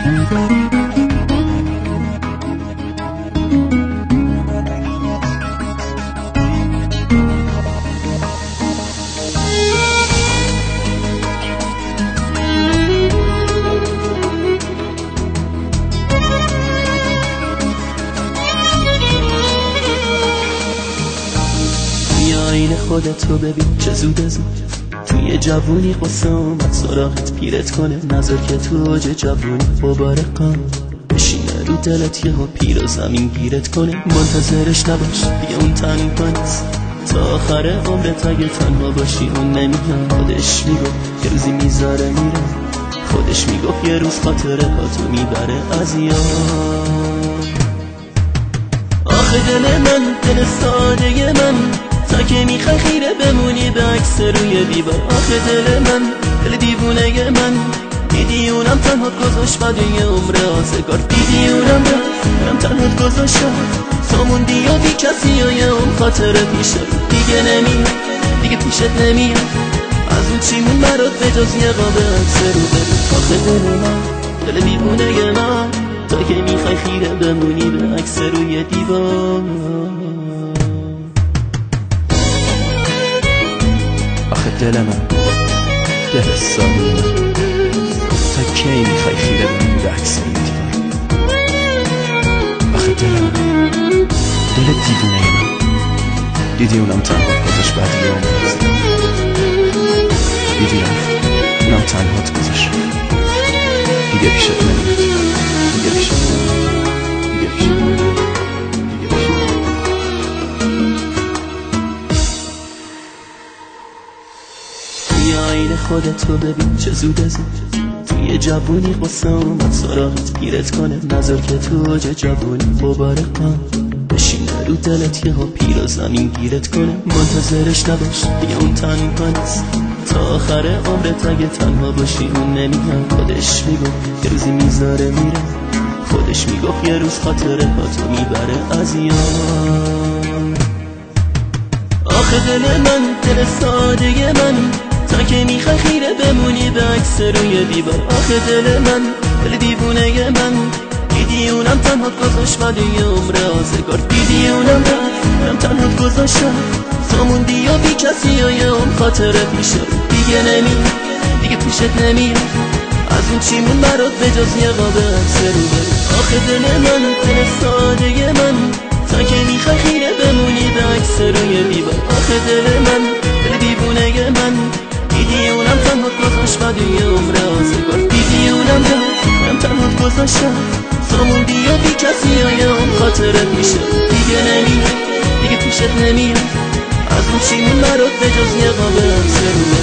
خودتو ببین چه زود توی جوونی قصه اومد سراغت پیرت کنه نظر که تو اوج جوونی غبار قم بشینه رو دلت یهو پیر و زمین گیرت کنه منتظرش نباش دیگه اون تنها نیست تا آخر عمرت اگه تنها باشی اون نمیاد خودش میگفت یه روزی میذاره میره خودش میگفت یه روز خاطره هاتو میبره از یاد آخه دل من دل ساده من تا که میخوای خیره بمونی به عکس روی دیوار آخه دل من دل دیوونه من دیدی اونم تنهات گذاشت بعد یه عمر آزگار دیدی اونم تنهات گذاشت تو موندی و بی کسی و یه اون خاطره پیشه دیگه نمیاد دیگه پیشت نمیاد از اون چیمون برات به جز یه قاب عکس رو ببین آخه دل من دل دیوونه من تا که میخوای خیره بمونی به عکس روی دیوار آخه دل من دل ساده من تا کی میخوای خیره بمونی به عکس این دیوار آخه دل من دل دیوونه من دیدی اونم تنهات گذاشت بعد یه عمر آزگار دیدی اونم تنهات گذاشت دیگه پیشت نمیاد دیگه پیشت نمیاد دیگه پیشت نمیاد آینه خودتو ببین چه زود توی جوونی قصه اومد سراغت پیرت کنه نظر که تو اوج جوونی غبار قم بشینه رو دلت یهو پیر و زمین گیرت کنه منتظرش نباش دیگه اون تنها نیست تا آخر عمرت اگه تنها باشی اون نمیاد خودش میگفت یه روزی میذاره میره خودش میگفت یه روز خاطره هاتو میبره از یاد آخه دل من دل ساده من تا که میخوای خیره بمونی به عکس روی دیوار آخه دل من دل دیوونه من دیدی اونم تنهات گذاشت بعد یه عمر آزگار دیدی اونم تنهات گذاشت تو موندی و بی کسی و یه اون خاطره پیشه دیگه نمیاد دیگه پیشت نمیاد از اون چیمون برات به جز یه قاب عکس رو ببین آخه دل من دل ساده من تا که میخوای خیره بمونی به عکس روی دیوار آخه دل من دل دیوونه من دیدی اونم تنهات گذاشت بعد یه عمر آزگار دیدی اونم تنهات گذاشت تو موندی و بی کسی و یه اون خاطره پیشه دیگه نمیاد دیگه پیشت نمیاد از اون چیمون برات به جز یه قاب عکس رو